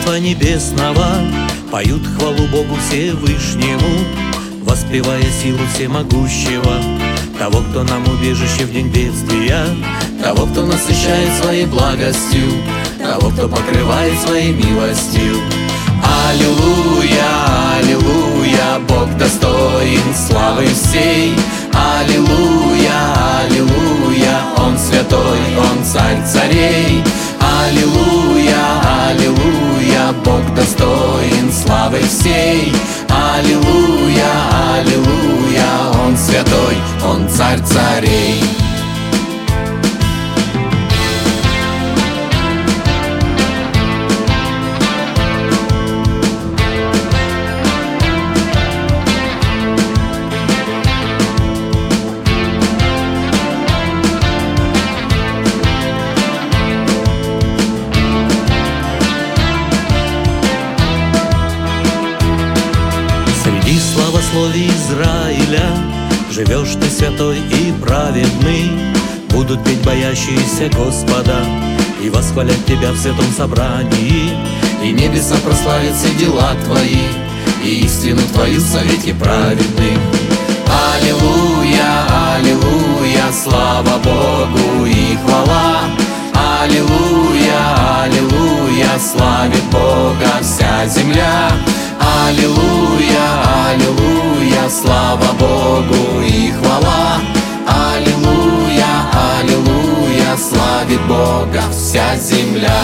Царства Небесного поют хвалу Богу Всевышнему, воспевая силу всемогущего, того, кто нам убежище в день бедствия, того, кто насыщает своей благостью, того, кто покрывает своей милостью. Аллилуйя, аллилуйя, Бог достоин славы всей. Аллилуйя, аллилуйя, Он святой, Он царь царей. Аллилуйя, аллилуйя, Бог достоин славы всей. Аллилуйя, аллилуйя, Он святой, Он царь царей. Среди славословий Израиля живешь ты святой и праведный. Будут петь боящиеся Господа и восхвалять Тебя в святом собрании. И небеса прославят все дела Твои, и истину Твою в совете праведных. Аллилуйя, аллилуйя, слава Богу и хвала. Аллилуйя, аллилуйя, славит Бога вся земля. Аллилуйя, аллилуйя, слава Богу и хвала. Аллилуйя, аллилуйя, славит Бога вся земля.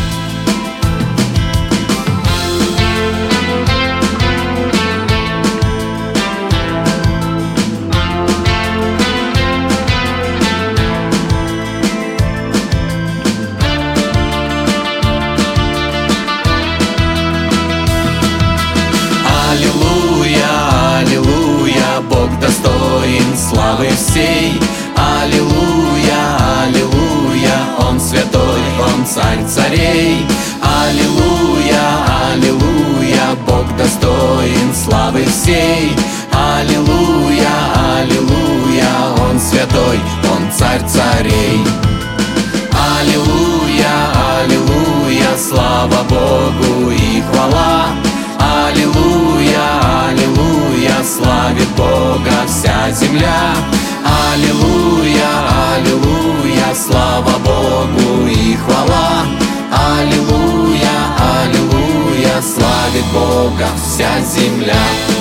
Аллилуйя, аллилуйя, Бог достоин славы всей. Аллилуйя, аллилуйя, Он святой, Он царь царей. Аллилуйя, аллилуйя, Бог достоин славы всей. Аллилуйя, аллилуйя, Он святой, Он царь царей. Аллилуйя, аллилуйя, слава Богу и хвала. Аллилуйя, аллилуйя, славит Бога вся земля. Аллилуйя, аллилуйя, слава Богу и хвала. Аллилуйя, аллилуйя, славит Бога вся земля.